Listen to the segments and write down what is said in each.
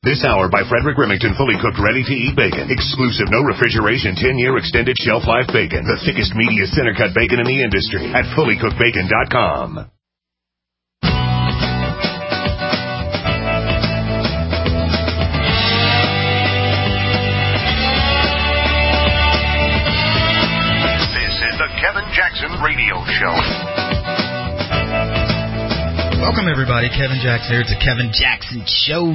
This hour by Frederick Remington, fully cooked, ready-to-eat bacon. Exclusive, no refrigeration, 10-year extended shelf life bacon. The thickest, meatiest, center-cut bacon in the industry at fullycookedbacon.com. This is the Kevin Jackson Radio Show. Welcome, everybody. Kevin Jackson here. It's the Kevin Jackson Show.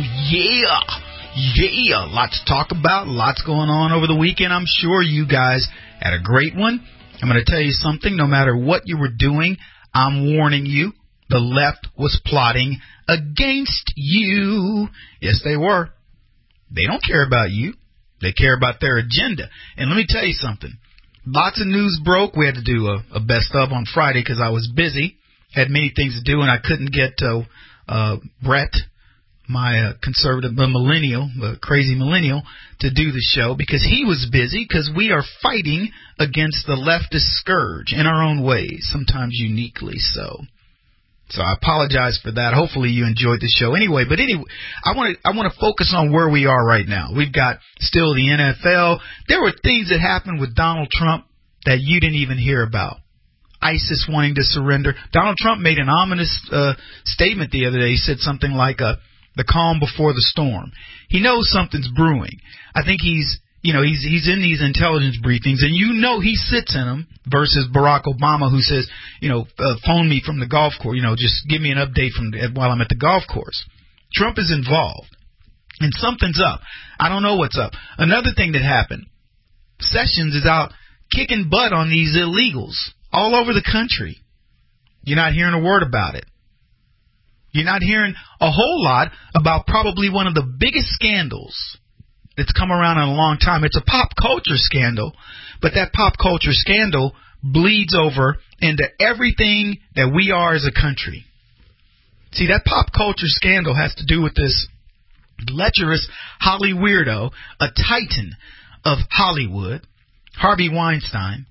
Yeah. Lots to talk about. Lots going on over the weekend. I'm sure you guys had a great one. I'm going to tell you something. No matter what you were doing, I'm warning you. The left was plotting against you. Yes, they were. They don't care about you. They care about their agenda. And let me tell you something. Lots of news broke. We had to do a best of on Friday because I was busy. Had many things to do, and I couldn't get Brett, my conservative millennial, crazy millennial, to do the show because he was busy because we are fighting against the leftist scourge in our own ways, sometimes uniquely so. So I apologize for that. Hopefully you enjoyed the show anyway. But anyway, I want to focus on where we are right now. We've got still the NFL. There were things that happened with Donald Trump that you didn't even hear about. ISIS wanting to surrender. Donald Trump made an ominous statement the other day. He said something like the calm before the storm. He knows something's brewing. I think he's in these intelligence briefings, and he sits in them versus Barack Obama, who says, phone me from the golf course, just give me an update while I'm at the golf course. Trump is involved, and something's up. I don't know what's up. Another thing that happened, Sessions is out kicking butt on these illegals all over the country. You're not hearing a word about it. You're not hearing a whole lot about probably one of the biggest scandals that's come around in a long time. It's a pop culture scandal, but that pop culture scandal bleeds over into everything that we are as a country. See, that pop culture scandal has to do with this lecherous Holly weirdo, a titan of Hollywood, Harvey Weinstein,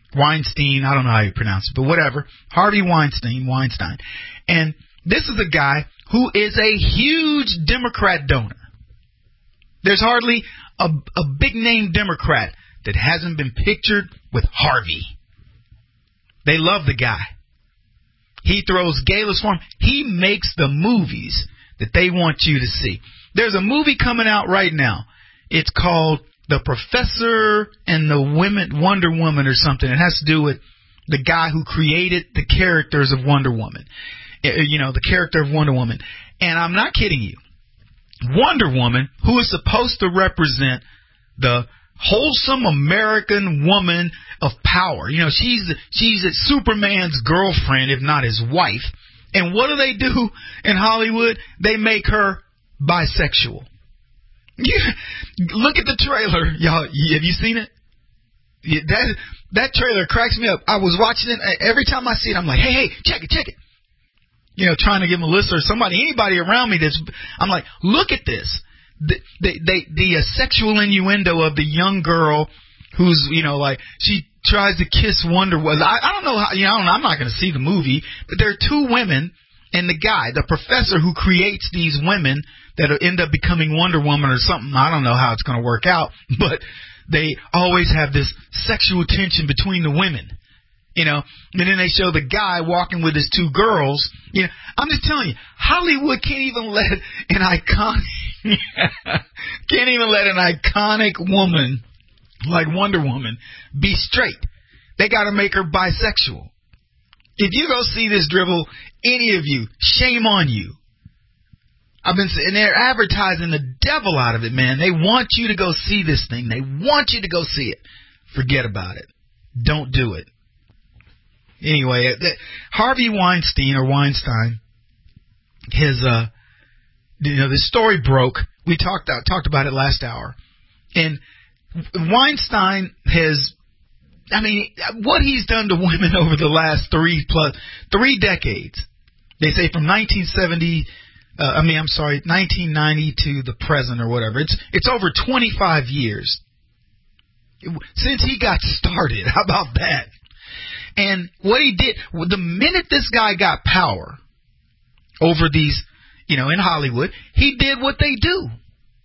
I don't know how you pronounce it, but whatever. Harvey Weinstein. And this is a guy who is a huge Democrat donor. There's hardly a big-name Democrat that hasn't been pictured with Harvey. They love the guy. He throws galas for him. He makes the movies that they want you to see. There's a movie coming out right now. It's called The Professor and the Wonder Woman or something. It has to do with the guy who created the characters of Wonder Woman. The character of Wonder Woman. And I'm not kidding you. Wonder Woman, who is supposed to represent the wholesome American woman of power. She's Superman's girlfriend, if not his wife. And what do they do in Hollywood? They make her bisexual. Look at the trailer, y'all. Have you seen it? That trailer cracks me up. I was watching it. Every time I see it, I'm like, hey, check it. Trying to give Melissa or anybody around me I'm like, look at this. The sexual innuendo of the young girl who's, she tries to kiss Wonder Woman. I don't know how, I'm not going to see the movie, but there are two women and the guy, the professor who creates these women that end up becoming Wonder Woman or something. I don't know how it's going to work out, but they always have this sexual tension between the women. And then they show the guy walking with his two girls. I'm just telling you, Hollywood can't even let an iconic woman like Wonder Woman be straight. They got to make her bisexual. If you go see this dribble, any of you, shame on you. I've been sitting there advertising the devil out of it, man. They want you to go see this thing. They want you to go see it. Forget about it. Don't do it. Anyway, Harvey Weinstein, this story broke. We talked about it last hour. And Weinstein what he's done to women over the last 3 decades. They say from 1990 to the present or whatever. It's over 25 years since he got started. How about that? And what he did, the minute this guy got power over these, in Hollywood, he did what they do.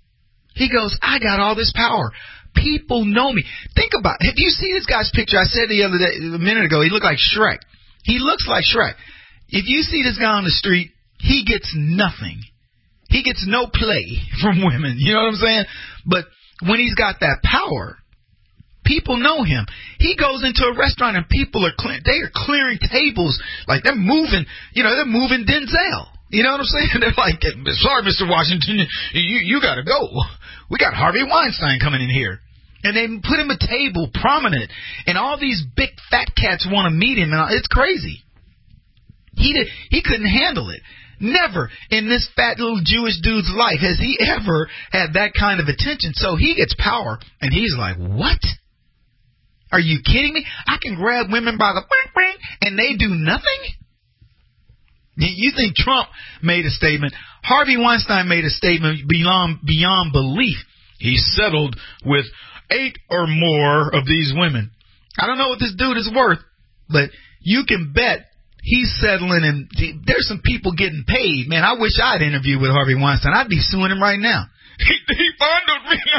He goes, I got all this power. People know me. Think about it. Have you seen this guy's picture? I said a minute ago, he looked like Shrek. He looks like Shrek. If you see this guy on the street, he gets nothing. He gets no play from women. You know what I'm saying? But when he's got that power, people know him. He goes into a restaurant and people are clearing tables like they're moving. They're moving Denzel. You know what I'm saying? They're like, sorry, Mr. Washington, you got to go. We got Harvey Weinstein coming in here. And they put him a table prominent, and all these big fat cats want to meet him. And it's crazy. He couldn't handle it. Never in this fat little Jewish dude's life has he ever had that kind of attention. So he gets power, and he's like, what? Are you kidding me? I can grab women by the and they do nothing? You think Trump made a statement? Harvey Weinstein made a statement beyond belief. He settled with 8 or more of these women. I don't know what this dude is worth, but you can bet he's settling, and there's some people getting paid. Man, I wish I'd interviewed with Harvey Weinstein. I'd be suing him right now. He fondled me.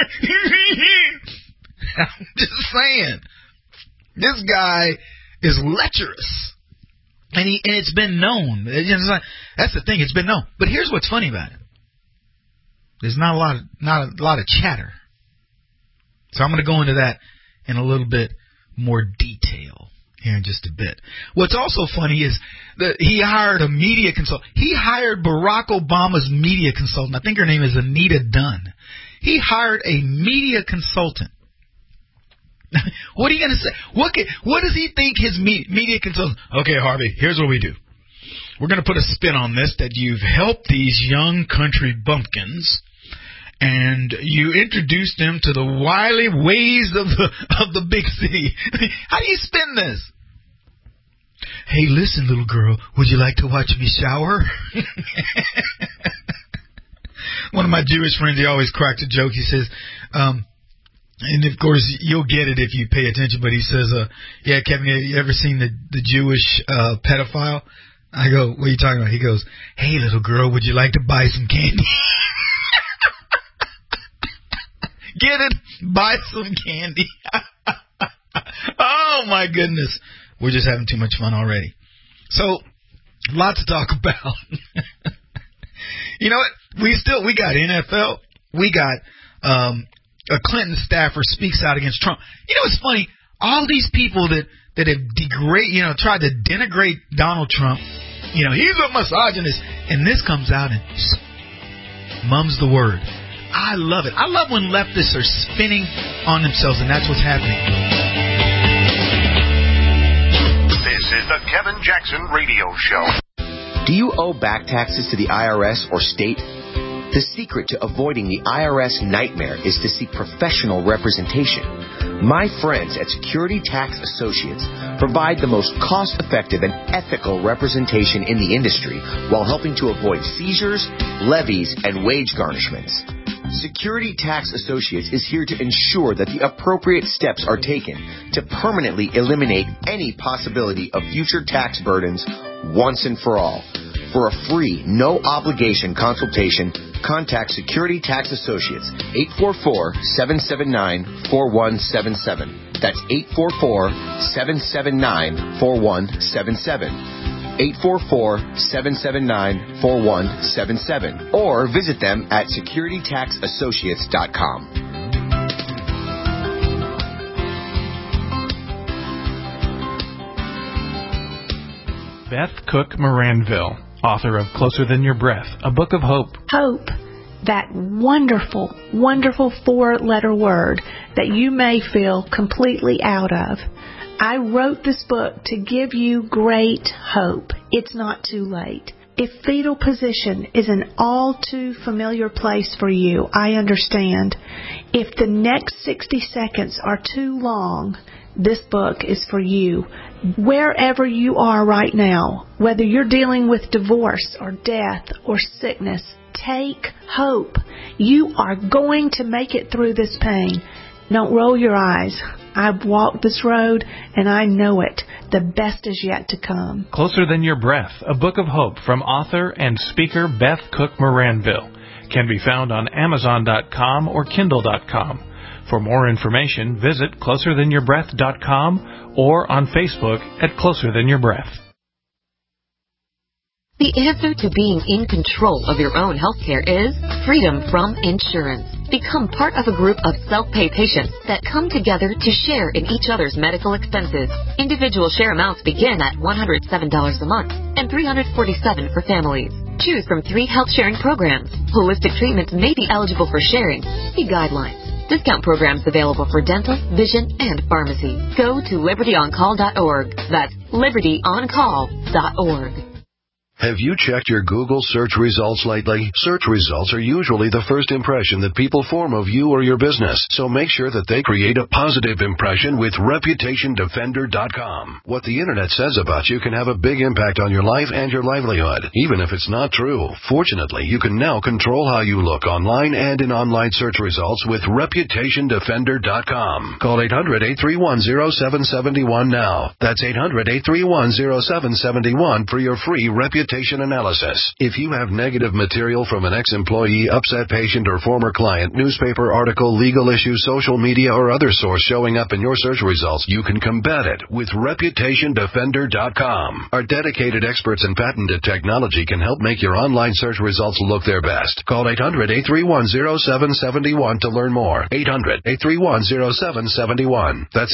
I'm just saying. This guy is lecherous. And it's been known. That's the thing. It's been known. But here's what's funny about it. There's not a lot of chatter. So I'm going to go into that in a little bit more detail here in just a bit. What's also funny is that he hired a media consultant. He hired Barack Obama's media consultant. I think her name is Anita Dunn. He hired a media consultant. What are you going to say? What does he think his media consultant? Okay, Harvey, here's what we do. We're going to put a spin on this that you've helped these young country bumpkins, and you introduced them to the wily ways of the big city. How do you spin this? Hey, listen, little girl, would you like to watch me shower? One of my Jewish friends, he always cracks a joke. He says, and of course you'll get it if you pay attention, but he says, yeah, Kevin, have you ever seen the Jewish pedophile? I go, what are you talking about? He goes, hey, little girl, would you like to buy some candy? Get it? Buy some candy. Oh, my goodness. We're just having too much fun already. So, lots to talk about. You know what? We got NFL. We got a Clinton staffer speaks out against Trump. You know what's funny? All these people that have tried to denigrate Donald Trump, he's a misogynist, and this comes out and mum's the word. I love it. I love when leftists are spinning on themselves, and that's what's happening. This is the Kevin Jackson Radio Show. Do you owe back taxes to the IRS or state? The secret to avoiding the IRS nightmare is to seek professional representation. My friends at Security Tax Associates provide the most cost-effective and ethical representation in the industry while helping to avoid seizures, levies, and wage garnishments. Security Tax Associates is here to ensure that the appropriate steps are taken to permanently eliminate any possibility of future tax burdens once and for all. For a free, no-obligation consultation, contact Security Tax Associates, 844-779-4177. That's 844-779-4177. 844-779-4177. Or visit them at securitytaxassociates.com. Beth Cook Moranville, author of Closer Than Your Breath, a book of hope. Hope, that wonderful, wonderful 4-letter word that you may feel completely out of. I wrote this book to give you great hope. It's not too late. If fetal position is an all too familiar place for you, I understand. If the next 60 seconds are too long, this book is for you. Wherever you are right now, whether you're dealing with divorce or death or sickness, take hope. You are going to make it through this pain. Don't roll your eyes. I've walked this road, and I know it. The best is yet to come. Closer Than Your Breath, a book of hope from author and speaker Beth Cook Moranville. can be found on Amazon.com or Kindle.com. For more information, visit closerthanYourBreath.com or on Facebook at Closer Than Your Breath. The answer to being in control of your own healthcare is freedom from insurance. Become part of a group of self-pay patients that come together to share in each other's medical expenses. Individual share amounts begin at $107 a month and $347 for families. Choose from 3 health sharing programs. Holistic treatments may be eligible for sharing. See guidelines. Discount programs available for dental, vision, and pharmacy. Go to libertyoncall.org. That's libertyoncall.org. Have you checked your Google search results lately? Search results are usually the first impression that people form of you or your business, so make sure that they create a positive impression with ReputationDefender.com. What the Internet says about you can have a big impact on your life and your livelihood, even if it's not true. Fortunately, you can now control how you look online and in online search results with ReputationDefender.com. Call 800-831-0771 now. That's 800-831-0771 for your free reputation analysis. If you have negative material from an ex-employee, upset patient, or former client, newspaper article, legal issue, social media, or other source showing up in your search results, you can combat it with ReputationDefender.com. Our dedicated experts in patented technology can help make your online search results look their best. Call 800-831-0771 to learn more. 800-831-0771. That's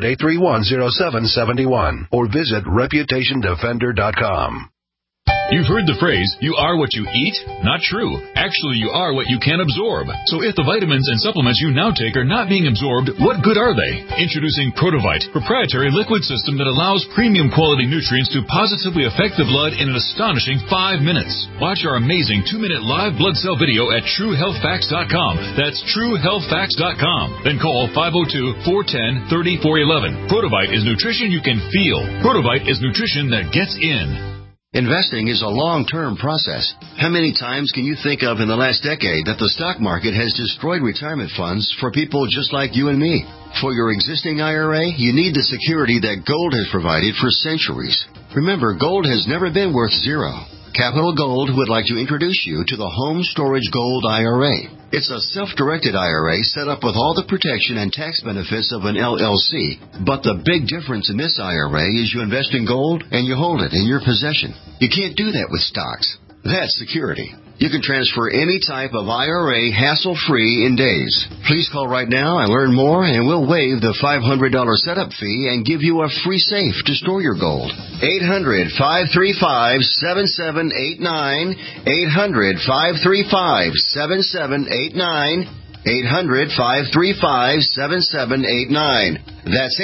800-831-0771. Or visit ReputationDefender.com. You've heard the phrase, you are what you eat? Not true. Actually, you are what you can absorb. So if the vitamins and supplements you now take are not being absorbed, what good are they? Introducing Protovite, proprietary liquid system that allows premium quality nutrients to positively affect the blood in an astonishing 5 minutes. Watch our amazing 2-minute live blood cell video at TrueHealthFacts.com. That's TrueHealthFacts.com. Then call 502-410-3411. Protovite is nutrition you can feel. Protovite is nutrition that gets in. Investing is a long-term process. How many times can you think of in the last decade that the stock market has destroyed retirement funds for people just like you and me? For your existing IRA, you need the security that gold has provided for centuries. Remember, gold has never been worth zero. Capital Gold would like to introduce you to the Home Storage Gold IRA. It's a self-directed IRA set up with all the protection and tax benefits of an LLC. But the big difference in this IRA is you invest in gold and you hold it in your possession. You can't do that with stocks. That's security. You can transfer any type of IRA hassle-free in days. Please call right now and learn more, and we'll waive the $500 setup fee and give you a free safe to store your gold. 800-535-7789. 800-535-7789. 800-535-7789. That's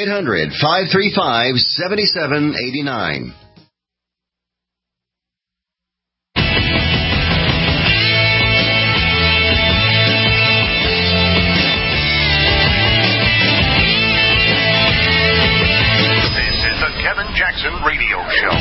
800-535-7789. Jackson Radio Show.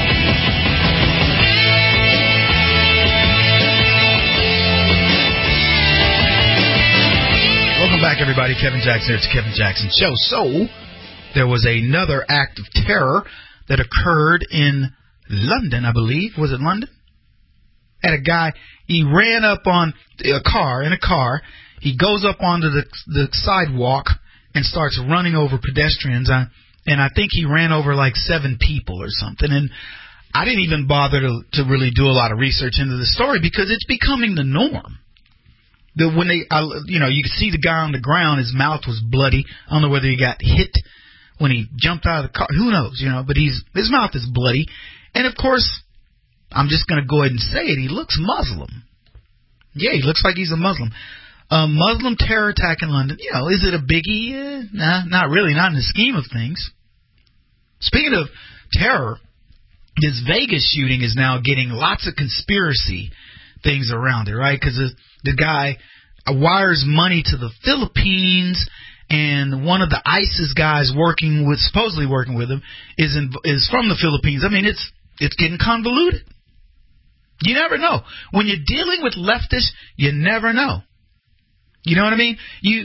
Welcome back, everybody. Kevin Jackson. It's Kevin Jackson Show. So, there was another act of terror that occurred in London, I believe. Was it London? Had a guy, he ran up on a car, he goes up onto the sidewalk and starts running over pedestrians. And I think he ran over like 7 people or something. And I didn't even bother to really do a lot of research into the story because it's becoming the norm. You could see the guy on the ground, his mouth was bloody. I don't know whether he got hit when he jumped out of the car. Who knows, but his mouth is bloody. And, of course, I'm just going to go ahead and say it. He looks Muslim. Yeah, he looks like he's a Muslim. Muslim terror attack in London. Is it a biggie? Nah, not really, not in the scheme of things. Speaking of terror, this Vegas shooting is now getting lots of conspiracy things around it, right? Because the guy wires money to the Philippines, and one of the ISIS guys supposedly working with him, is from the Philippines. I mean, it's getting convoluted. You never know. When you're dealing with leftists, you never know. You know what I mean?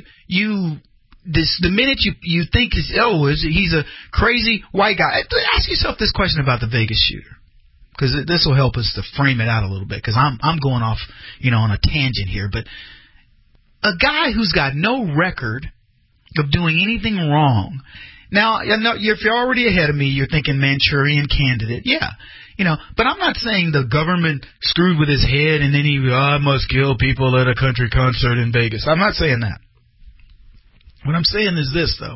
The minute you think he's a crazy white guy, ask yourself this question about the Vegas shooter. because this will help us to frame it out a little bit, because I'm going off, on a tangent here. But a guy who's got no record of doing anything wrong. Now, if you're already ahead of me, you're thinking Manchurian Candidate. Yeah, but I'm not saying the government screwed with his head and then I must kill people at a country concert in Vegas. I'm not saying that. What I'm saying is this, though.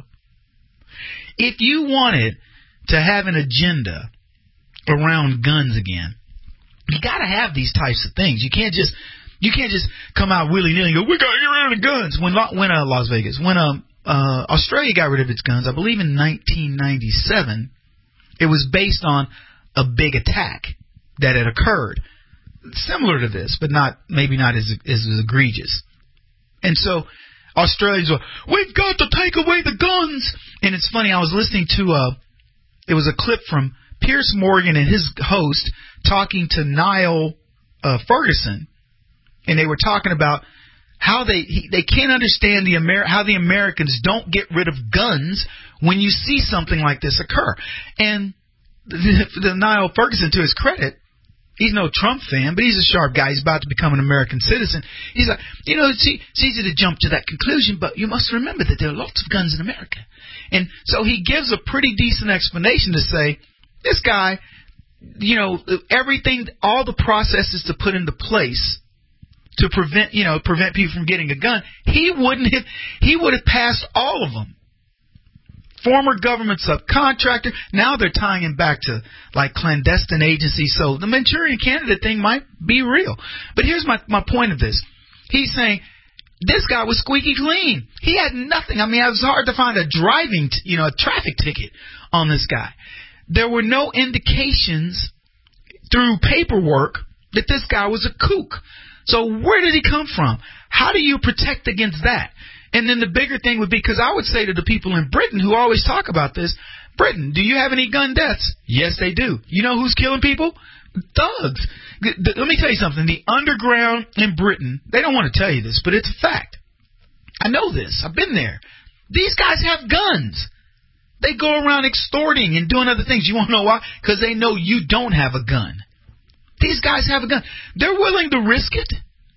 If you wanted to have an agenda around guns again, you got to have these types of things. You can't just come out willy-nilly and go, we got to get rid of the guns. When Las Vegas, when Australia got rid of its guns, I believe in 1997, it was based on a big attack that had occurred, similar to this, but maybe not as egregious. And so Australians were, we've got to take away the guns. And it's funny, I was listening to it was a clip from Piers Morgan and his host talking to Niall Ferguson, and they were talking about how they can't understand how the Americans don't get rid of guns when you see something like this occur. And the Niall Ferguson, to his credit, he's no Trump fan, but he's a sharp guy. He's about to become an American citizen. He's like, it's easy to jump to that conclusion, but you must remember that there are lots of guns in America. And so he gives a pretty decent explanation to say, this guy, everything, all the processes to put into place to prevent people from getting a gun, he would have passed all of them. Former government subcontractor. Now they're tying him back to like clandestine agencies. So the Manchurian Candidate thing might be real. But here's my point of this. He's saying this guy was squeaky clean. He had nothing. I mean, it was hard to find a traffic ticket on this guy. There were no indications through paperwork that this guy was a kook. So where did he come from? How do you protect against that? And then the bigger thing would be, because I would say to the people in Britain who always talk about this, Britain, do you have any gun deaths? Yes, they do. You know who's killing people? Thugs. Let me tell you something. The underground in Britain, they don't want to tell you this, but it's a fact. I know this. I've been there. These guys have guns. They go around extorting and doing other things. You want to know why? Because they know you don't have a gun. These guys have a gun. They're willing to risk it.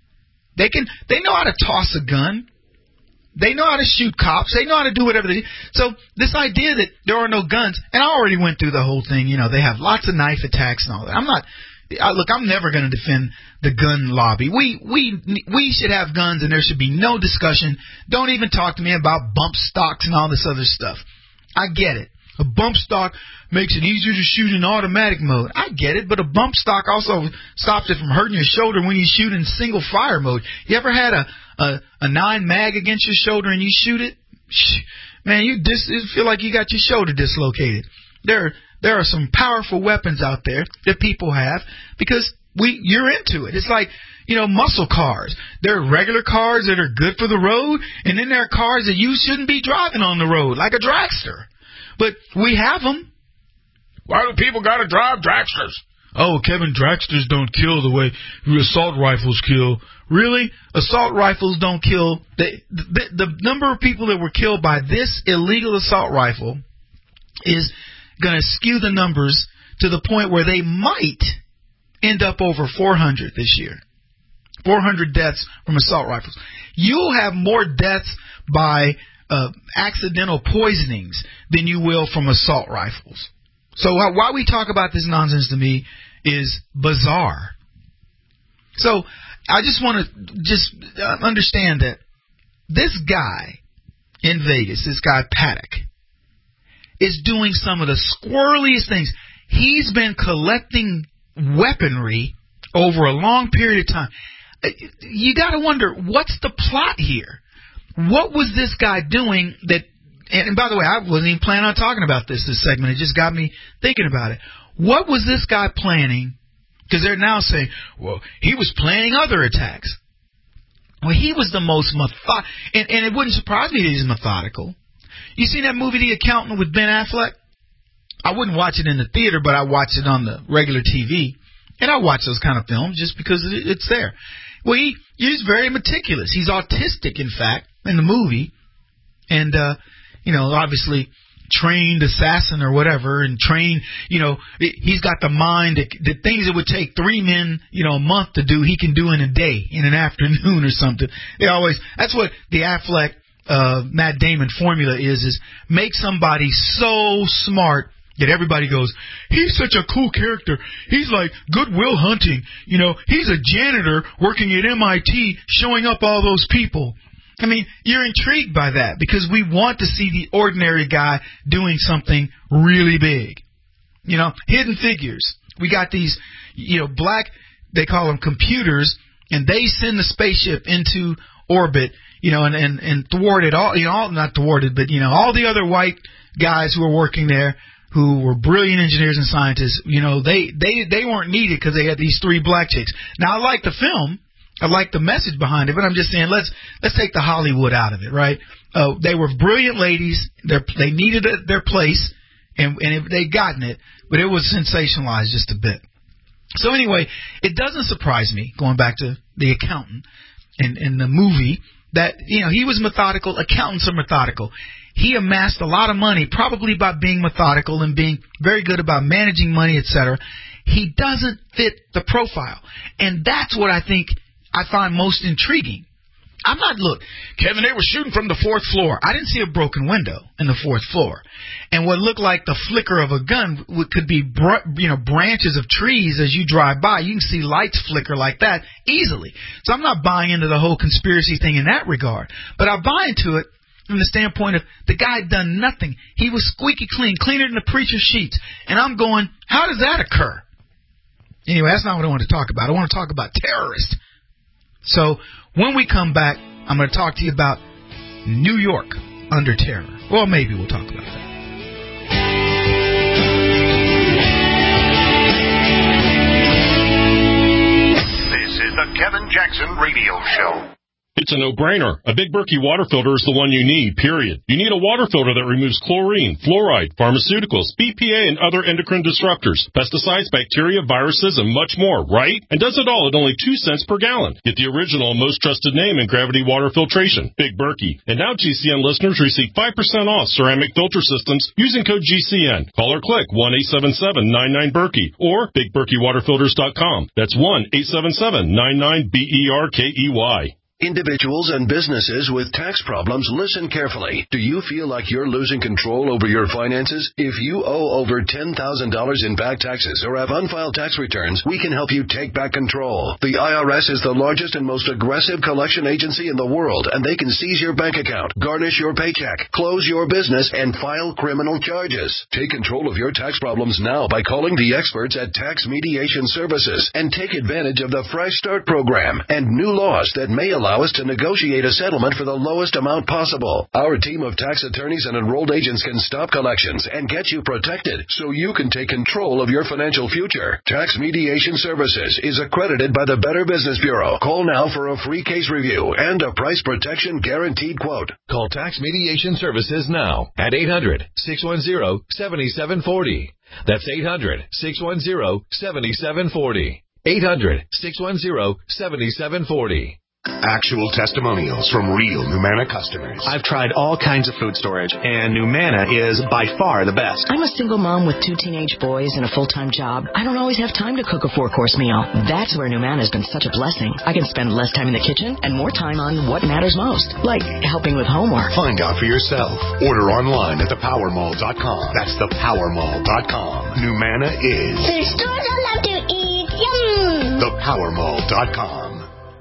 They know how to toss a gun. They know how to shoot cops. They know how to do whatever they do. So this idea that there are no guns, and I already went through the whole thing. They have lots of knife attacks and all that. I'm never going to defend the gun lobby. We should have guns, and there should be no discussion. Don't even talk to me about bump stocks and all this other stuff. I get it. A bump stock makes it easier to shoot in automatic mode. I get it, but a bump stock also stops it from hurting your shoulder when you shoot in single fire mode. You ever had a 9 mag against your shoulder and you shoot it? Man, you feel like you got your shoulder dislocated. There are some powerful weapons out there that people have because you're into it. It's like, muscle cars. There are regular cars that are good for the road, and then there are cars that you shouldn't be driving on the road, like a dragster. But we have them. Why do people got to drive dragsters? Oh, Kevin, dragsters don't kill the way assault rifles kill. Really? Assault rifles don't kill. The number of people that were killed by this illegal assault rifle is going to skew the numbers to the point where they might end up over 400 this year. 400 deaths from assault rifles. You'll have more deaths by accidental poisonings than you will from assault rifles. So why we talk about this nonsense to me is bizarre. So I just want to understand that this guy in Vegas, this guy Paddock, is doing some of the squirreliest things. He's been collecting weaponry over a long period of time. You got to wonder, what's the plot here? What was this guy doing that, and by the way, I wasn't even planning on talking about this segment. It just got me thinking about it. What was this guy planning? Because they're now saying, well, he was planning other attacks. Well, he was the most methodical, and it wouldn't surprise me that he's methodical. You seen that movie, The Accountant, with Ben Affleck? I wouldn't watch it in the theater, but I watched it on the regular TV. And I watch those kind of films just because it's there. Well, he's very meticulous. He's autistic, in fact, in the movie. And, obviously trained assassin or whatever, and trained, he's got the mind, the things that would take 3 men, a month to do, he can do in a day, in an afternoon or something. That's what the Affleck, Matt Damon formula is make somebody so smart that everybody goes, he's such a cool character. He's like Good Will Hunting. He's a janitor working at MIT showing up all those people. I mean, you're intrigued by that because we want to see the ordinary guy doing something really big. Hidden Figures. We got these, black, they call them computers, and they send the spaceship into orbit, and thwarted all, not thwarted, but, all the other white guys who were working there, who were brilliant engineers and scientists, they weren't needed because they had these 3 black chicks. Now, I like the film. I like the message behind it, but I'm just saying let's take the Hollywood out of it, right? They were brilliant ladies. They needed their place, and they'd gotten it, but it was sensationalized just a bit. So anyway, it doesn't surprise me, going back to the accountant in the movie, that he was methodical. Accountants are methodical. He amassed a lot of money, probably by being methodical and being very good about managing money, etc. He doesn't fit the profile, and that's what I think I find most intriguing. Look, Kevin, they were shooting from the 4th floor. I didn't see a broken window in the 4th floor. And what looked like the flicker of a gun could be, branches of trees as you drive by. You can see lights flicker like that easily. So I'm not buying into the whole conspiracy thing in that regard. But I buy into it from the standpoint of the guy had done nothing. He was squeaky clean, cleaner than the preacher's sheets. And I'm going, how does that occur? Anyway, that's not what I want to talk about. I want to talk about terrorists. So when we come back, I'm going to talk to you about New York under terror. Well, maybe we'll talk about that. This is the Kevin Jackson Radio Show. It's a no-brainer. A Big Berkey water filter is the one you need, period. You need a water filter that removes chlorine, fluoride, pharmaceuticals, BPA, and other endocrine disruptors, pesticides, bacteria, viruses, and much more, right? And does it all at only 2 cents per gallon. Get the original and most trusted name in gravity water filtration, Big Berkey. And now GCN listeners receive 5% off ceramic filter systems using code GCN. Call or click 1-877-99-BERKEY or BigBerkeyWaterFilters.com. That's 1-877-99-BERKEY. Individuals and businesses with tax problems, listen carefully. Do you feel like you're losing control over your finances? If you owe over $10,000 in back taxes or have unfiled tax returns, we can help you take back control. The IRS is the largest and most aggressive collection agency in the world, and they can seize your bank account, garnish your paycheck, close your business, and file criminal charges. Take control of your tax problems now by calling the experts at Tax Mediation Services and take advantage of the Fresh Start program and new laws that may allow us to negotiate a settlement for the lowest amount possible. Our team of tax attorneys and enrolled agents can stop collections and get you protected so you can take control of your financial future. Tax Mediation Services is accredited by the Better Business Bureau. Call now for a free case review and a price protection guaranteed quote. Call Tax Mediation Services now at 800-610-7740. That's 800-610-7740. 800-610-7740. Actual testimonials from real Numana customers. I've tried all kinds of food storage, and Numana is by far the best. I'm a single mom with 2 teenage boys and a full-time job. I don't always have time to cook a 4-course meal. That's where Numana has been such a blessing. I can spend less time in the kitchen and more time on what matters most, like helping with homework. Find out for yourself. Order online at thepowermall.com. That's thepowermall.com. Numana is... The stores I love to eat. Yum! Thepowermall.com.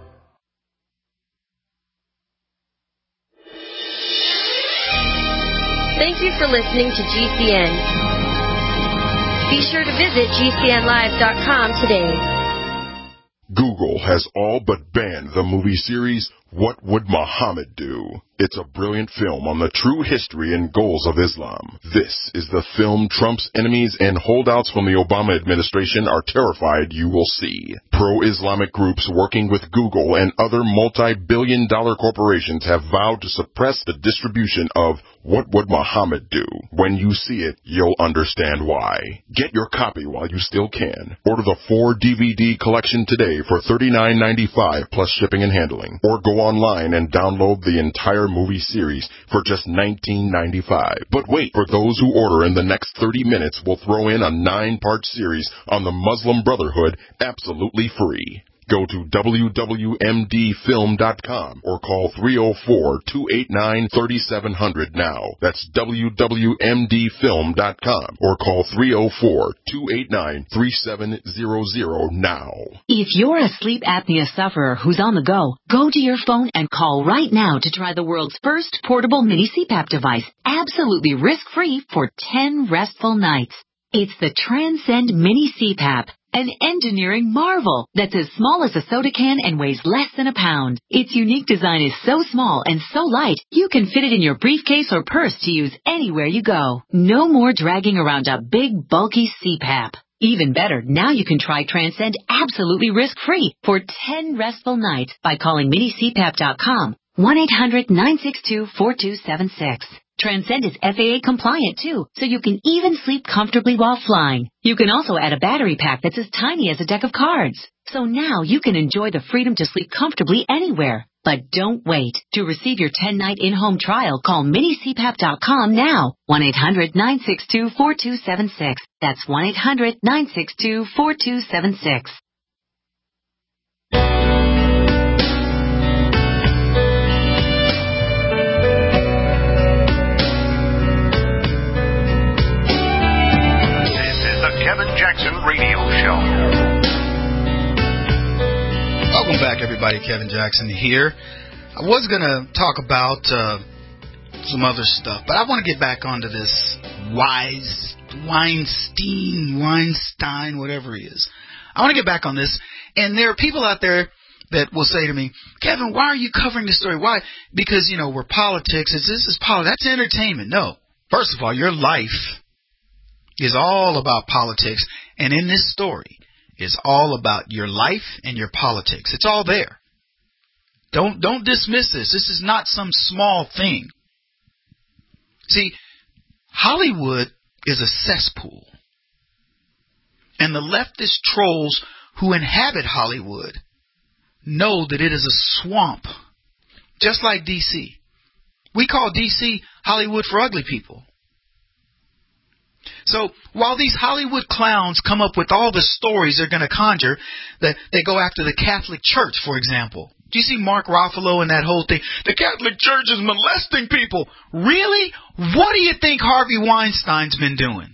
Thank you for listening to GCN. Be sure to visit GCNlive.com today. Google has all but banned the movie series What Would Muhammad Do? It's a brilliant film on the true history and goals of Islam. This is the film Trump's enemies and holdouts from the Obama administration are terrified you will see. Pro-Islamic groups working with Google and other multi-billion-dollar corporations have vowed to suppress the distribution of What Would Muhammad Do? When you see it, you'll understand why. Get your copy while you still can. Order the 4-DVD collection today for $39.95 plus shipping and handling. Or go online and download the entire movie series for just $19.95. But wait, for those who order in the next 30 minutes, we'll throw in a 9-part series on the Muslim Brotherhood absolutely free. Go to wwmdfilm.com or call 304-289-3700 now. That's wwmdfilm.com or call 304-289-3700 now. If you're a sleep apnea sufferer who's on the go to your phone and call right now to try the world's first portable mini CPAP device, absolutely risk-free for 10 restful nights. It's the Transcend Mini CPAP, an engineering marvel that's as small as a soda can and weighs less than a pound. Its unique design is so small and so light, you can fit it in your briefcase or purse to use anywhere you go. No more dragging around a big, bulky CPAP. Even better, now you can try Transcend absolutely risk-free for 10 restful nights by calling minicpap.com, 1-800-962-4276. Transcend is FAA compliant too, so you can even sleep comfortably while flying. You can also add a battery pack that's as tiny as a deck of cards. So now you can enjoy the freedom to sleep comfortably anywhere. But don't wait. To receive your 10-night in-home trial, call minicpap.com now. 1-800-962-4276. That's 1-800-962-4276. Kevin Jackson Radio Show. Welcome back, everybody. Kevin Jackson here. I was going to talk about some other stuff, but I want to get back onto this Weinstein, whatever he is. I want to get back on this, and there are people out there that will say to me, Kevin, why are you covering this story? Why? Because, we're politics. This is politics. That's entertainment. No. First of all, your life is all about politics, and in this story is all about your life and your politics. It's all there. Don't dismiss this. This is not some small thing. See, Hollywood is a cesspool, and the leftist trolls who inhabit Hollywood know that it is a swamp, just like D.C. We call D.C. Hollywood for ugly people. So while these Hollywood clowns come up with all the stories they're going to conjure, that they go after the Catholic Church, for example. Do you see Mark Ruffalo and that whole thing? The Catholic Church is molesting people. Really? What do you think Harvey Weinstein's been doing?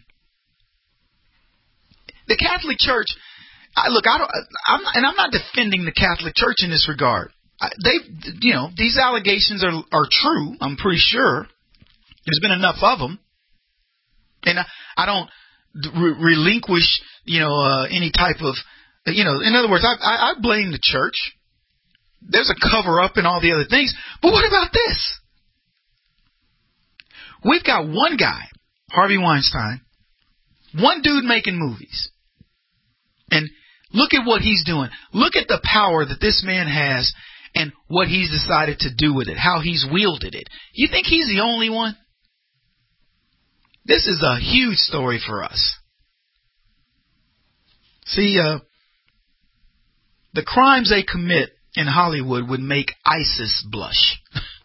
The Catholic Church, I'm not defending the Catholic Church in this regard. These allegations are true. I'm pretty sure. There's been enough of them. And I don't relinquish, any type of, in other words, I blame the church. There's a cover-up and all the other things. But what about this? We've got one guy, Harvey Weinstein, one dude making movies. And look at what he's doing. Look at the power that this man has and what he's decided to do with it, how he's wielded it. You think he's the only one? This is a huge story for us. See, the crimes they commit in Hollywood would make ISIS blush.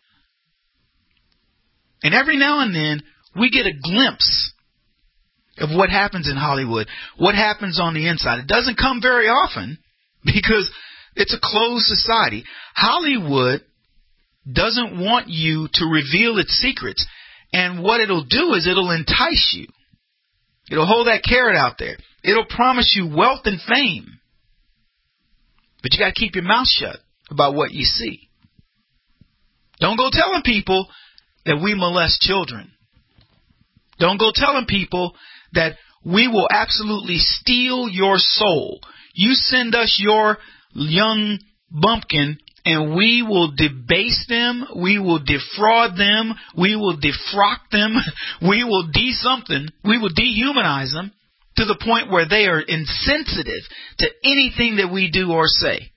And every now and then, we get a glimpse of what happens in Hollywood, what happens on the inside. It doesn't come very often because it's a closed society. Hollywood doesn't want you to reveal its secrets. And what it'll do is it'll entice you. It'll hold that carrot out there. It'll promise you wealth and fame. But you got to keep your mouth shut about what you see. Don't go telling people that we molest children. Don't go telling people that we will absolutely steal your soul. You send us your young bumpkin and we will debase them, we will defraud them, we will defrock them, we will we will dehumanize them to the point where they are insensitive to anything that we do or say.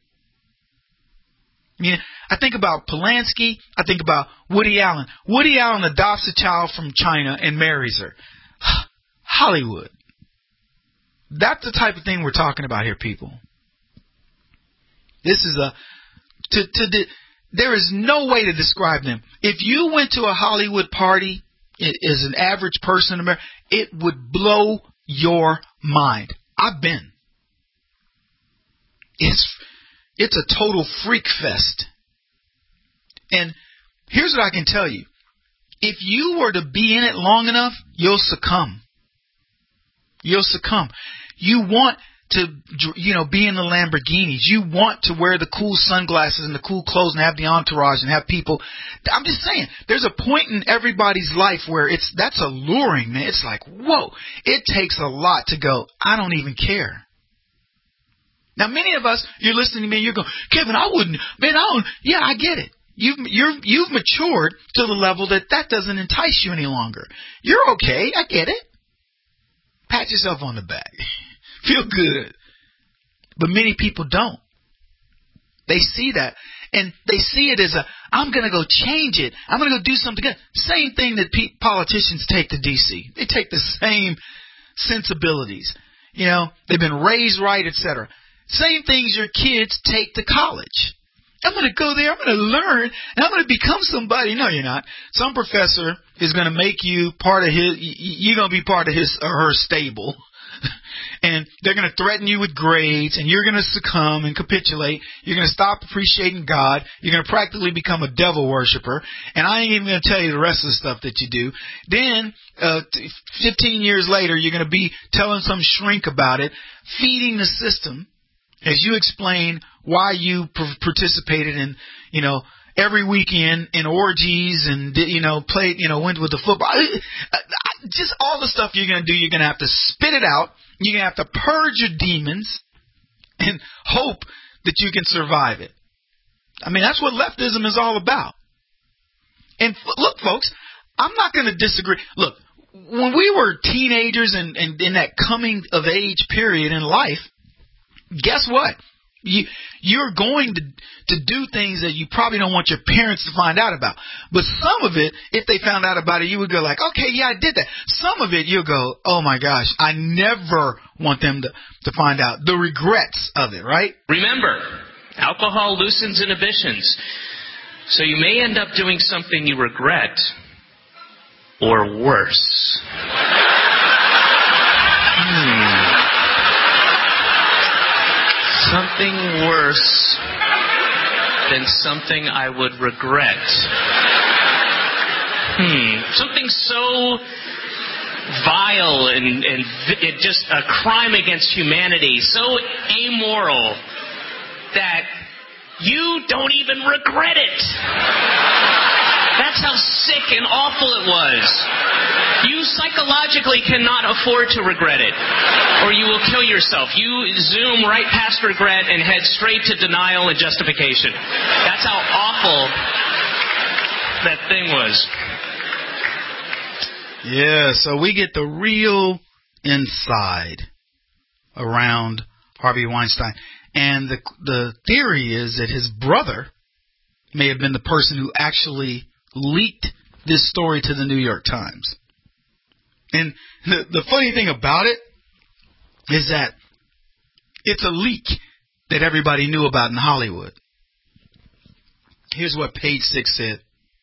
I think about Polanski, I think about Woody Allen. Woody Allen adopts a child from China and marries her. Hollywood. That's the type of thing we're talking about here, people. This is There is no way to describe them. If you went to a Hollywood party as an average person in America, it would blow your mind. I've been. It's a total freak fest. And here's what I can tell you. If you were to be in it long enough, you'll succumb. You'll succumb. You want to, be in the Lamborghinis. You want to wear the cool sunglasses and the cool clothes and have the entourage and have people. I'm just saying, there's a point in everybody's life where that's alluring, man. It's like, whoa, it takes a lot to go, I don't even care. Now, many of us, you're listening to me and you're going, Kevin, I wouldn't, man, yeah, I get it. You've matured to the level that doesn't entice you any longer. You're okay. I get it. Pat yourself on the back. Feel good. But many people don't. They see that. And they see it as I'm going to go change it. I'm going to go do something good. Same thing that politicians take to D.C. They take the same sensibilities. They've been raised right, etc. Same things your kids take to college. I'm going to go there, I'm going to learn, and I'm going to become somebody. No, you're not. Some professor is going to make you part of you're going to be part of his or her stable. And they're going to threaten you with grades, and you're going to succumb and capitulate. You're going to stop appreciating God. You're going to practically become a devil worshiper. And I ain't even going to tell you the rest of the stuff that you do. Then, 15 years later, you're going to be telling some shrink about it, feeding the system as you explain why you participated in, every weekend in orgies and, played, went with the football. Just all the stuff you're going to do, you're going to have to spit it out. You're going to have to purge your demons and hope that you can survive it. I mean, that's what leftism is all about. And look, folks, I'm not going to disagree. Look, when we were teenagers and in that coming of age period in life, guess what? You're going to do things that you probably don't want your parents to find out about. But some of it, if they found out about it, you would go like, okay, yeah, I did that. Some of it, you'll go, oh my gosh, I never want them to find out. The regrets of it, right? Remember, alcohol loosens inhibitions. So you may end up doing something you regret, or worse. Something worse than something I would regret. Something so vile and it just a crime against humanity, so amoral that you don't even regret it. That's how sick and awful it was. You psychologically cannot afford to regret it, or you will kill yourself. You zoom right past regret and head straight to denial and justification. That's how awful that thing was. Yeah, so we get the real inside around Harvey Weinstein. And the theory is that his brother may have been the person who actually leaked this story to the New York Times. And the funny thing about it is that it's a leak that everybody knew about in Hollywood. Here's what Page 6 said.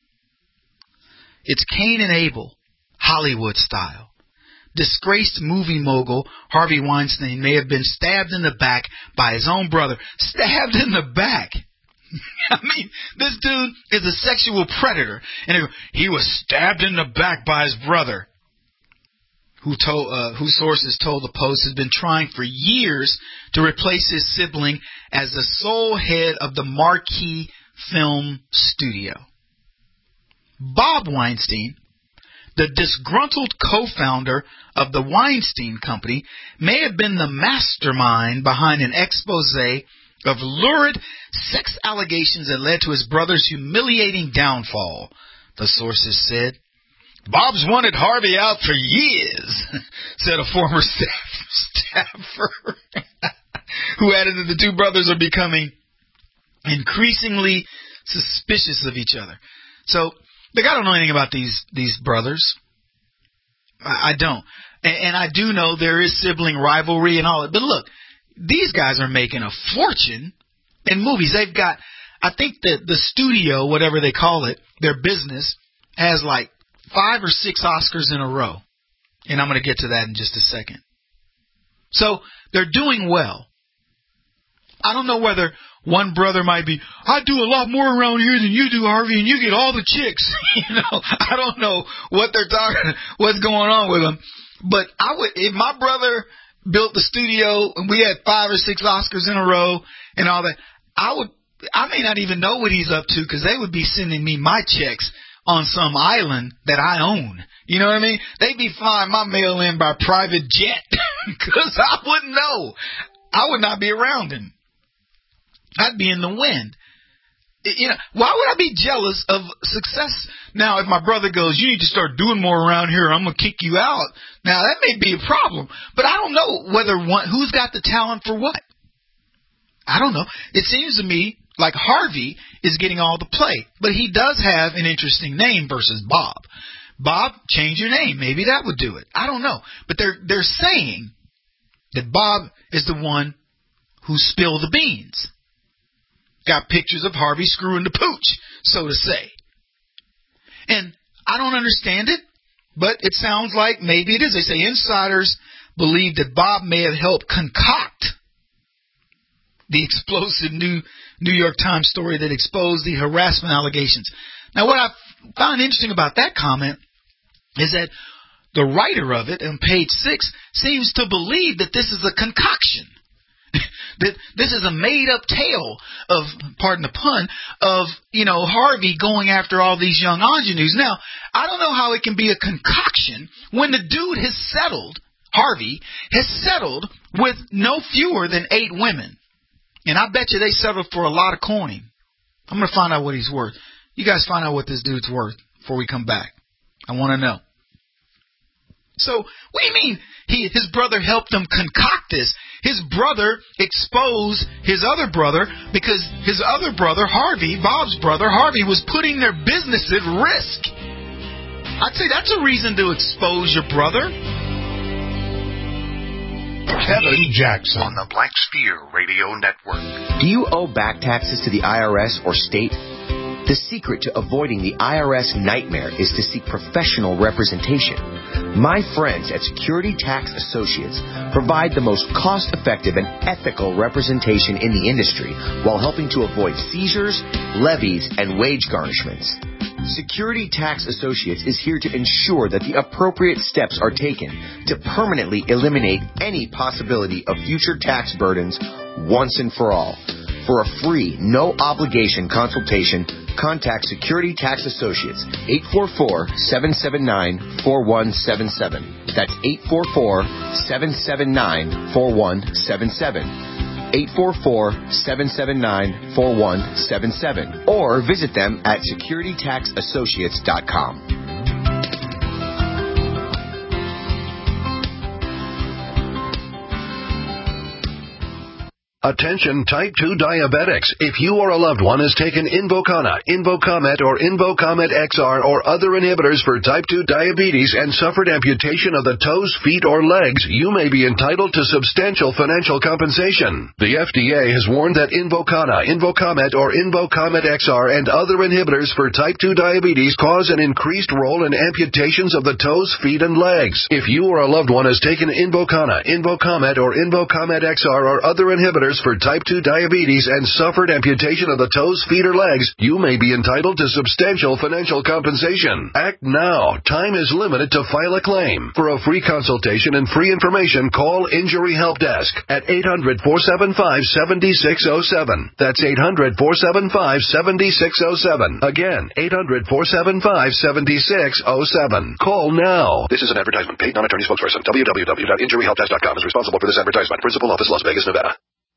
It's Cain and Abel, Hollywood style. Disgraced movie mogul Harvey Weinstein may have been stabbed in the back by his own brother. Stabbed in the back. I mean, this dude is a sexual predator, and he was stabbed in the back by his brother, who sources told the Post has been trying for years to replace his sibling as the sole head of the Marquee Film Studio. Bob Weinstein, the disgruntled co-founder of the Weinstein Company, may have been the mastermind behind an expose of lurid sex allegations that led to his brother's humiliating downfall, the sources said. Bob's wanted Harvey out for years, said a former staffer, who added that the two brothers are becoming increasingly suspicious of each other. So, look, I don't know anything about these brothers. I don't. And I do know there is sibling rivalry and all that. But look, these guys are making a fortune in movies. They've got I think that the studio, whatever they call it, their business, has like 5 or 6 Oscars in a row. And I'm going to get to that in just a second. So they're doing well. I don't know whether one brother might be, I do a lot more around here than you do, Harvey, and you get all the chicks. I don't know what they're talking, what's going on with them. But I would, if my brother built the studio and we had 5 or 6 Oscars in a row and all that, I may not even know what he's up to because they would be sending me my checks on some island that I own. You know what I mean? They'd be flying my mail in by private jet because I wouldn't know. I would not be around him. I'd be in the wind. Why would I be jealous of success? Now, if my brother goes, you need to start doing more around here, I'm going to kick you out. Now, that may be a problem, but I don't know who's got the talent for what. I don't know. It seems to me like Harvey is getting all the play, but he does have an interesting name versus Bob. Bob, change your name. Maybe that would do it. I don't know. But they're saying that Bob is the one who spilled the beans. Got pictures of Harvey screwing the pooch, so to say. And I don't understand it, but it sounds like maybe it is. They say insiders believe that Bob may have helped concoct the explosive New York Times story that exposed the harassment allegations. Now, what I found interesting about that comment is that the writer of it on page 6 seems to believe that this is a concoction. That this is a made-up tale of, pardon the pun, of, Harvey going after all these young ingenues. Now, I don't know how it can be a concoction when the dude has settled, Harvey, has settled with no fewer than 8 women. And I bet you they settled for a lot of coin. I'm going to find out what he's worth. You guys find out what this dude's worth before we come back. I want to know. So, what do you mean his brother helped him concoct this? His brother exposed his other brother because his other brother, Harvey, Bob's brother, Harvey, was putting their business at risk. I'd say that's a reason to expose your brother. Kevin Jackson on the Black Sphere Radio Network. Do you owe back taxes to the IRS or state? The secret to avoiding the IRS nightmare is to seek professional representation. My friends at Security Tax Associates provide the most cost-effective and ethical representation in the industry while helping to avoid seizures, levies, and wage garnishments. Security Tax Associates is here to ensure that the appropriate steps are taken to permanently eliminate any possibility of future tax burdens once and for all. For a free, no-obligation consultation, contact Security Tax Associates, 844-779-4177. That's 844-779-4177. 844-779-4177. Or visit them at securitytaxassociates.com. Attention type 2 diabetics. If you or a loved one has taken Invokana, Invokamet, or Invokamet XR or other inhibitors for type 2 diabetes and suffered amputation of the toes, feet, or legs, you may be entitled to substantial financial compensation. The FDA has warned that Invokana, Invokamet, or Invokamet XR and other inhibitors for type 2 diabetes cause an increased role in amputations of the toes, feet, and legs. If you or a loved one has taken Invokana, Invokamet, or Invokamet XR or other inhibitors for type 2 diabetes and suffered amputation of the toes, feet, or legs, you may be entitled to substantial financial compensation. Act now. Time is limited to file a claim. For a free consultation and free information, call Injury Help Desk at 800-475-7607. That's 800-475-7607. Again, 800-475-7607. Call now. This is an advertisement. Paid non-attorney spokesperson. www.injuryhelpdesk.com is responsible for this advertisement. Principal office, Las Vegas, Nevada.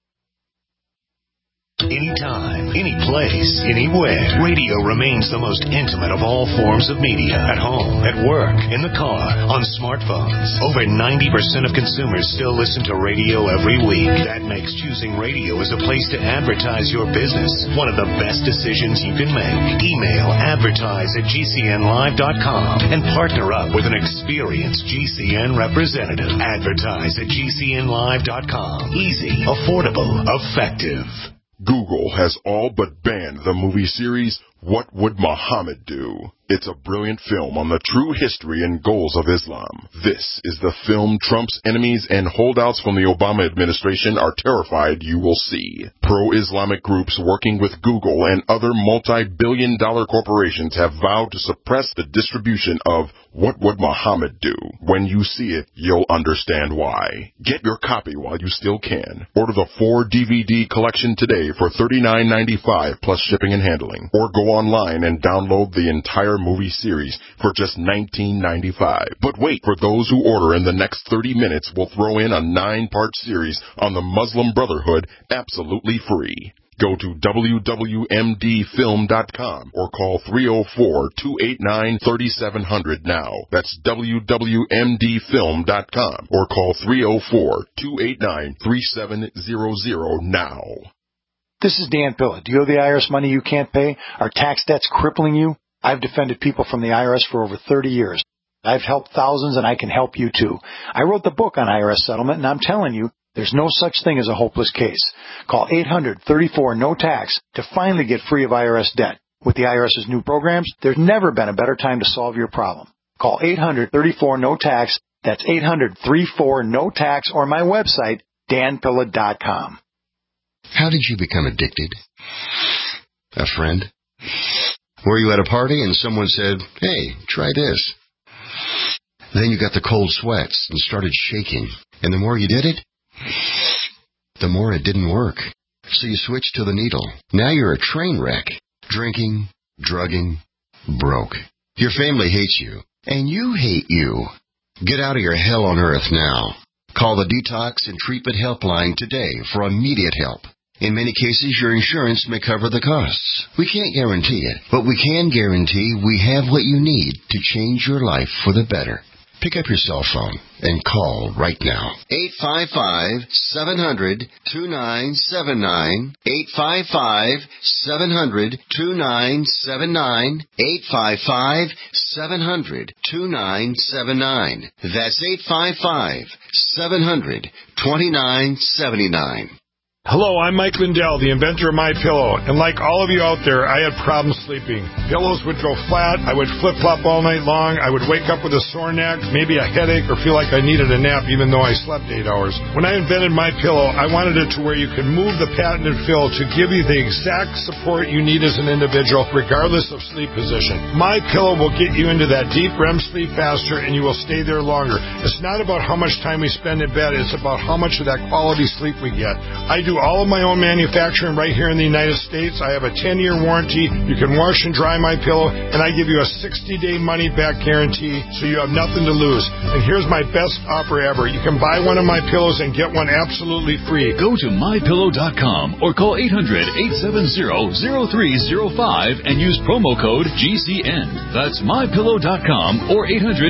Anytime, any place, anywhere. Radio remains the most intimate of all forms of media. At home, at work, in the car, on smartphones. Over 90% of consumers still listen to radio every week. That makes choosing radio as a place to advertise your business one of the best decisions you can make. Email advertise@gcnlive.com and partner up with an experienced GCN representative. Advertise@gcnlive.com. Easy, affordable, effective. Google has all but banned the movie series What Would Muhammad Do? It's a brilliant film on the true history and goals of Islam. This is the film Trump's enemies and holdouts from the Obama administration are terrified you will see. Pro-Islamic groups working with Google and other multi-billion-dollar corporations have vowed to suppress the distribution of What Would Muhammad Do? When you see it, you'll understand why. Get your copy while you still can. Order the 4-DVD collection today for $39.95 plus shipping and handling. Or go online and download the entire movie series for just $19.95. But wait, for those who order in the next 30 minutes, we'll throw in a 9-part series on the Muslim Brotherhood absolutely free. Go to wwmdfilm.com or call 304-289-3700 now. That's wwmdfilm.com or call 304-289-3700 now. This is Dan Pilla. Do you owe the IRS money you can't pay? Are tax debts crippling you? I've defended people from the IRS for over 30 years. I've helped thousands, and I can help you too. I wrote the book on IRS settlement, and I'm telling you, there's no such thing as a hopeless case. Call 800-34-NO-TAX to finally get free of IRS debt. With the IRS's new programs, there's never been a better time to solve your problem. Call 800-34-NO-TAX. That's 800-34-NO-TAX or my website, danpilla.com. How did you become addicted? A friend? Were you at a party and someone said, "Hey, try this"? Then you got the cold sweats and started shaking. And the more you did it, the more it didn't work. So you switched to the needle. Now you're a train wreck. Drinking, drugging, broke. Your family hates you. And you hate you. Get out of your hell on earth now. Call the Detox and Treatment Helpline today for immediate help. In many cases, your insurance may cover the costs. We can't guarantee it, but we can guarantee we have what you need to change your life for the better. Pick up your cell phone and call right now. 855-700-2979. 855-700-2979. 855-700-2979. That's 855-700-2979. Hello, I'm Mike Lindell, the inventor of MyPillow, and like all of you out there, I had problems sleeping. Pillows would go flat, I would flip-flop all night long, I would wake up with a sore neck, maybe a headache, or feel like I needed a nap even though I slept 8 hours. When I invented MyPillow, I wanted it to where you could move the patented fill to give you the exact support you need as an individual, regardless of sleep position. MyPillow will get you into that deep REM sleep faster, and you will stay there longer. It's not about how much time we spend in bed, it's about how much of that quality sleep we get. I do all of my own manufacturing right here in the United States. I have a 10-year warranty. You can wash and dry my pillow, and I give you a 60-day money-back guarantee, so you have nothing to lose. And here's my best offer ever. You can buy one of my pillows and get one absolutely free. Go to MyPillow.com or call 800-870-0305 and use promo code GCN. That's MyPillow.com or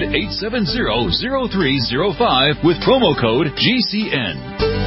800-870-0305 with promo code GCN.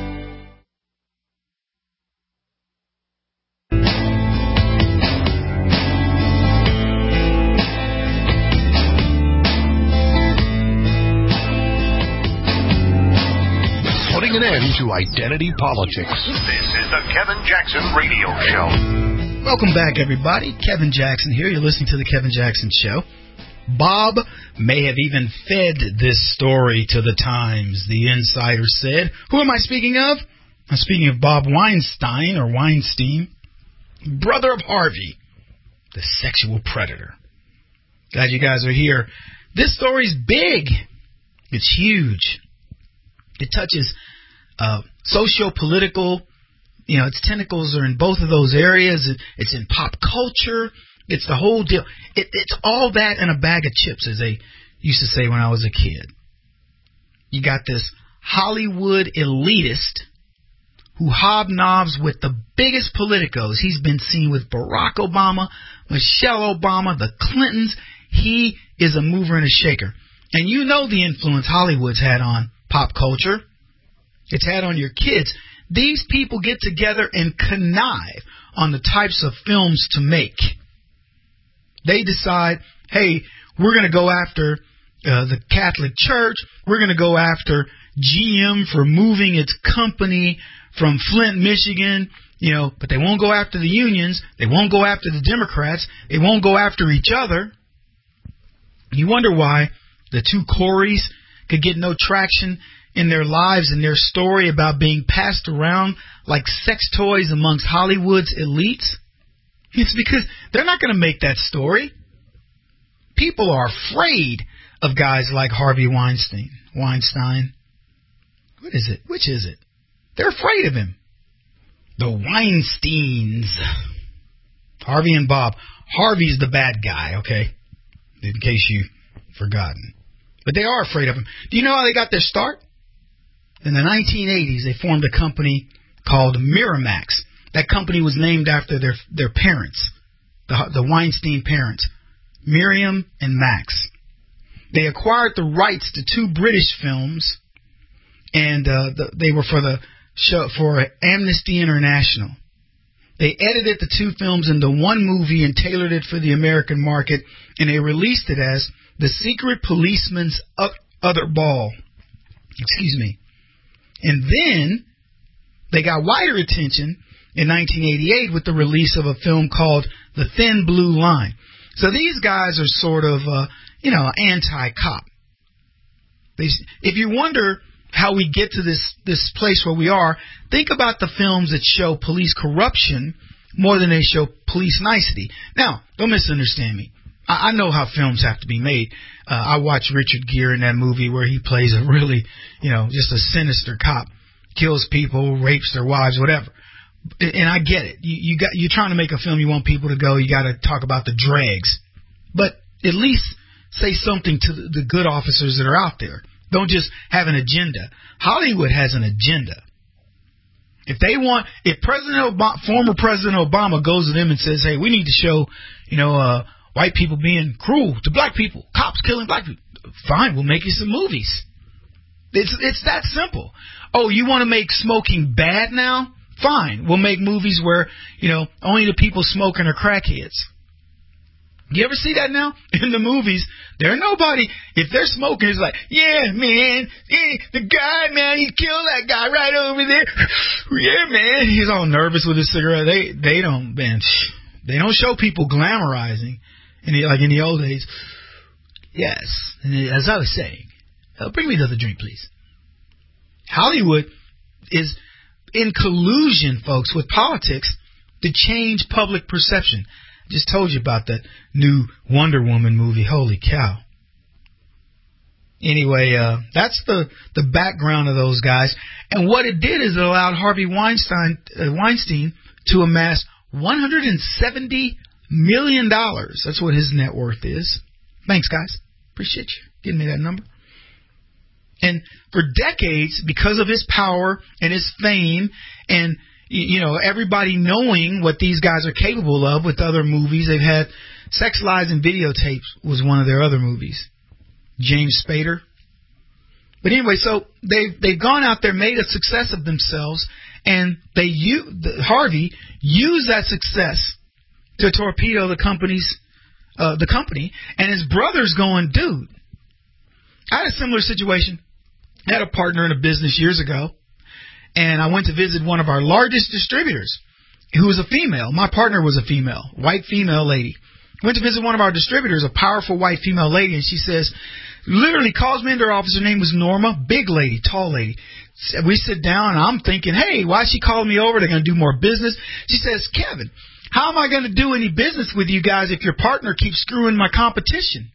An end to identity politics. This is the Kevin Jackson Radio Show. Welcome back, everybody. Kevin Jackson here. You're listening to the Kevin Jackson Show. Bob may have even fed this story to the Times, the insider said. Who am I speaking of? I'm speaking of Bob Weinstein, or Weinstein, brother of Harvey, the sexual predator. Glad you guys are here. This story's big. It's huge. It touches socio-political, its tentacles are in both of those areas. It's in pop culture. It's the whole deal. It's all that in a bag of chips, as they used to say when I was a kid. You got this Hollywood elitist who hobnobs with the biggest politicos. He's been seen with Barack Obama, Michelle Obama, the Clintons. He is a mover and a shaker. And you know the influence Hollywood's had on pop culture. It's had on your kids. These people get together and connive on the types of films to make. They decide, hey, we're going to go after the Catholic Church. We're going to go after GM for moving its company from Flint, Michigan, but they won't go after the unions. They won't go after the Democrats. They won't go after each other. You wonder why the two Coreys could get no traction in their lives and their story about being passed around like sex toys amongst Hollywood's elites. It's because they're not going to make that story. People are afraid of guys like Harvey Weinstein. What is it? Which is it? They're afraid of him. The Weinsteins. Harvey and Bob. Harvey's the bad guy, okay? In case you've forgotten. But they are afraid of him. Do you know how they got their start? In the 1980s, they formed a company called Miramax. That company was named after their parents, the Weinstein parents, Miriam and Max. They acquired the rights to two British films, and they were for the show for Amnesty International. They edited the two films into one movie and tailored it for the American market, and they released it as The Secret Policeman's Other Ball. Excuse me. And then they got wider attention in 1988 with the release of a film called The Thin Blue Line. So these guys are sort of, anti-cop. If you wonder how we get to this place where we are, think about the films that show police corruption more than they show police nicety. Now, don't misunderstand me. I know how films have to be made. I watched Richard Gere in that movie where he plays a really, just a sinister cop, kills people, rapes their wives, whatever. And I get it. You're trying to make a film. You want people to go. You got to talk about the dregs, but at least say something to the good officers that are out there. Don't just have an agenda. Hollywood has an agenda. If former President Obama goes to them and says, "Hey, we need to show, white people being cruel to black people, cops killing black people," fine, we'll make you some movies. It's that simple. Oh, you want to make smoking bad now? Fine, we'll make movies where only the people smoking are crackheads. You ever see that now? In the movies, there's nobody, if they're smoking, it's like, yeah, man, the guy, man, he killed that guy right over there. Yeah, man, he's all nervous with his cigarette. They don't show people glamorizing, in the old days. Yes, and as I was saying, bring me another drink, please. Hollywood is in collusion, folks, with politics to change public perception. Just told you about that new Wonder Woman movie. Holy cow. Anyway, that's the background of those guys. And what it did is it allowed Harvey Weinstein to amass $170 million. That's what his net worth is. Thanks, guys. Appreciate you giving me that number. And for decades, because of his power and his fame and everybody knowing what these guys are capable of with other movies. They've had Sex, Lies, and Videotapes was one of their other movies. James Spader. But anyway, so they've gone out there, made a success of themselves, and Harvey used that success to torpedo the company, and his brother's going, dude. I had a similar situation. I had a partner in a business years ago. And I went to visit one of our largest distributors, who was a female. My partner was a female, white female lady. Went to visit one of our distributors, a powerful white female lady, and she says, literally calls me into her office. Her name was Norma, big lady, tall lady. We sit down, and I'm thinking, hey, why is she calling me over? They're going to do more business. She says, Kevin, how am I going to do any business with you guys if your partner keeps screwing my competition?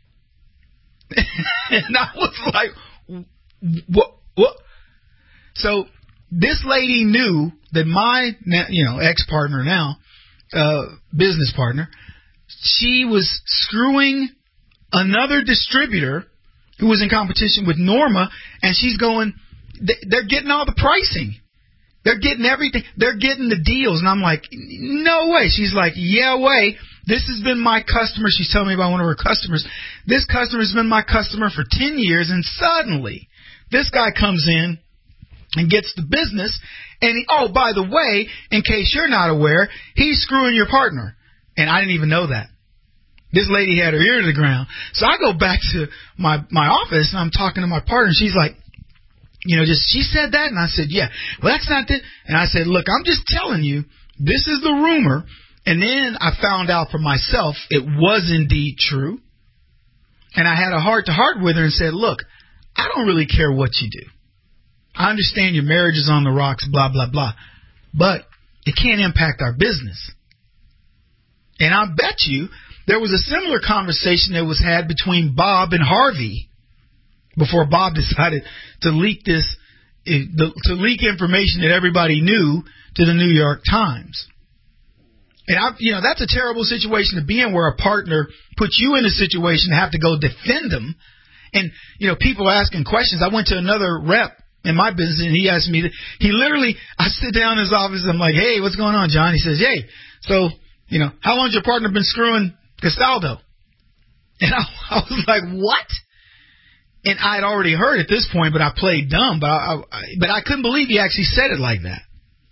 And I was like, what? So this lady knew that my, ex-partner now, business partner, she was screwing another distributor who was in competition with Norma, and she's going, they're getting all the pricing. They're getting everything. They're getting the deals. And I'm like, no way. She's like, yeah, way. This has been my customer. She's telling me about one of her customers. This customer's been my customer for 10 years, and suddenly this guy comes in and gets the business, and by the way, in case you're not aware, he's screwing your partner. And I didn't even know that. This lady had her ear to the ground. So I go back to my office, and I'm talking to my partner, and she's like, she said that? And I said, yeah. Well, that's not it. And I said, look, I'm just telling you this is the rumor. And then I found out for myself it was indeed true. And I had a heart-to-heart with her and said, look, I don't really care what you do. I understand your marriage is on the rocks, blah, blah, blah. But it can't impact our business. And I bet you there was a similar conversation that was had between Bob and Harvey before Bob decided to leak information that everybody knew to the New York Times. And that's a terrible situation to be in, where a partner puts you in a situation to have to go defend them. And, people asking questions. I went to another rep in my business, and he asked me, I sit down in his office, I'm like, hey, what's going on, John? He says, hey, so, how long has your partner been screwing Castaldo? And I was like, what? And I had already heard at this point, but I played dumb. But I couldn't believe he actually said it like that.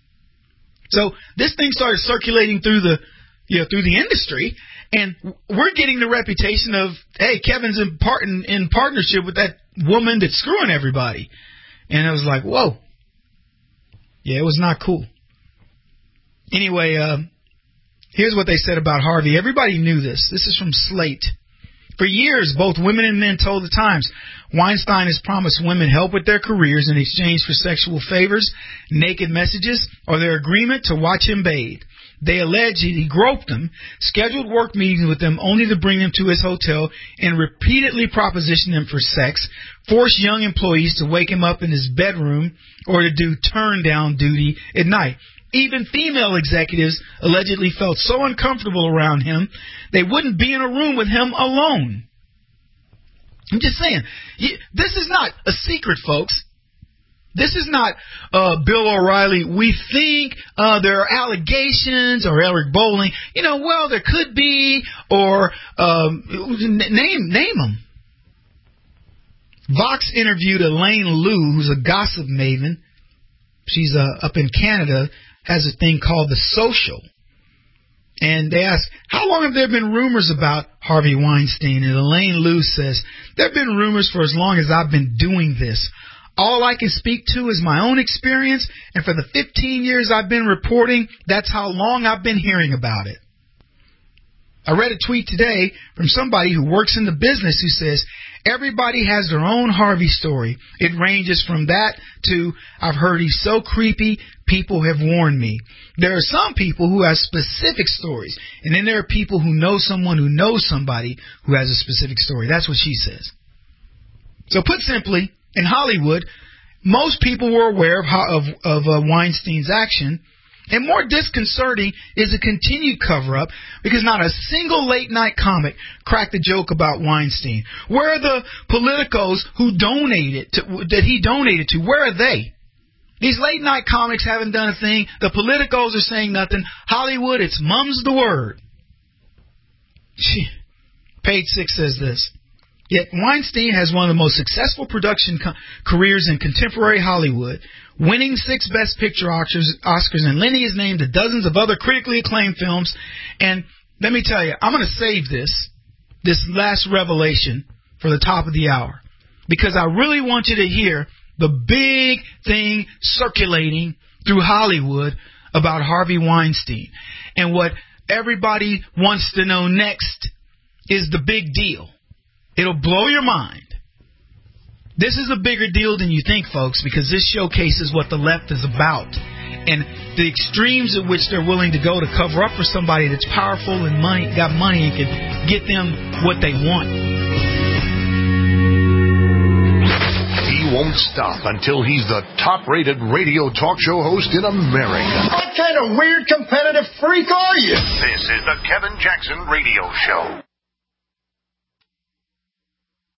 So this thing started circulating through the industry, and we're getting the reputation of, hey, Kevin's in partnership with that woman that's screwing everybody. And I was like, whoa. Yeah, it was not cool. Anyway, here's what they said about Harvey. Everybody knew this. This is from Slate. For years, both women and men told the Times Weinstein has promised women help with their careers in exchange for sexual favors, naked messages, or their agreement to watch him bathe. They alleged he groped them, scheduled work meetings with them only to bring them to his hotel, and repeatedly propositioned them for sex, forced young employees to wake him up in his bedroom or to do turn-down duty at night. Even female executives allegedly felt so uncomfortable around him, they wouldn't be in a room with him alone. I'm just saying, this is not a secret, folks. This is not Bill O'Reilly. We think there are allegations, or Eric Bolling. Well, there could be, or name them. Vox interviewed Elaine Liu, who's a gossip maven. She's up in Canada, has a thing called The Social. And they asked, how long have there been rumors about Harvey Weinstein? And Elaine Liu says, there have been rumors for as long as I've been doing this. All I can speak to is my own experience, and for the 15 years I've been reporting, that's how long I've been hearing about it. I read a tweet today from somebody who works in the business who says, everybody has their own Harvey story. It ranges from that to, I've heard he's so creepy, people have warned me. There are some people who have specific stories, and then there are people who know someone who knows somebody who has a specific story. That's what she says. So put simply, in Hollywood, most people were aware of Weinstein's action, and more disconcerting is the continued cover-up, because not a single late-night comic cracked a joke about Weinstein. Where are the politicos who that he donated to? Where are they? These late-night comics haven't done a thing. The politicos are saying nothing. Hollywood, it's mum's the word. Page 6 says this. Yet Weinstein has one of the most successful production careers in contemporary Hollywood, winning 6 Best Picture Oscars and lending his name to dozens of other critically acclaimed films. And let me tell you, I'm going to save this last revelation for the top of the hour, because I really want you to hear the big thing circulating through Hollywood about Harvey Weinstein. And what everybody wants to know next is the big deal. It'll blow your mind. This is a bigger deal than you think, folks, because this showcases what the left is about and the extremes at which they're willing to go to cover up for somebody that's powerful and got money and can get them what they want. He won't stop until he's the top-rated radio talk show host in America. What kind of weird competitive freak are you? This is the Kevin Jackson Radio Show.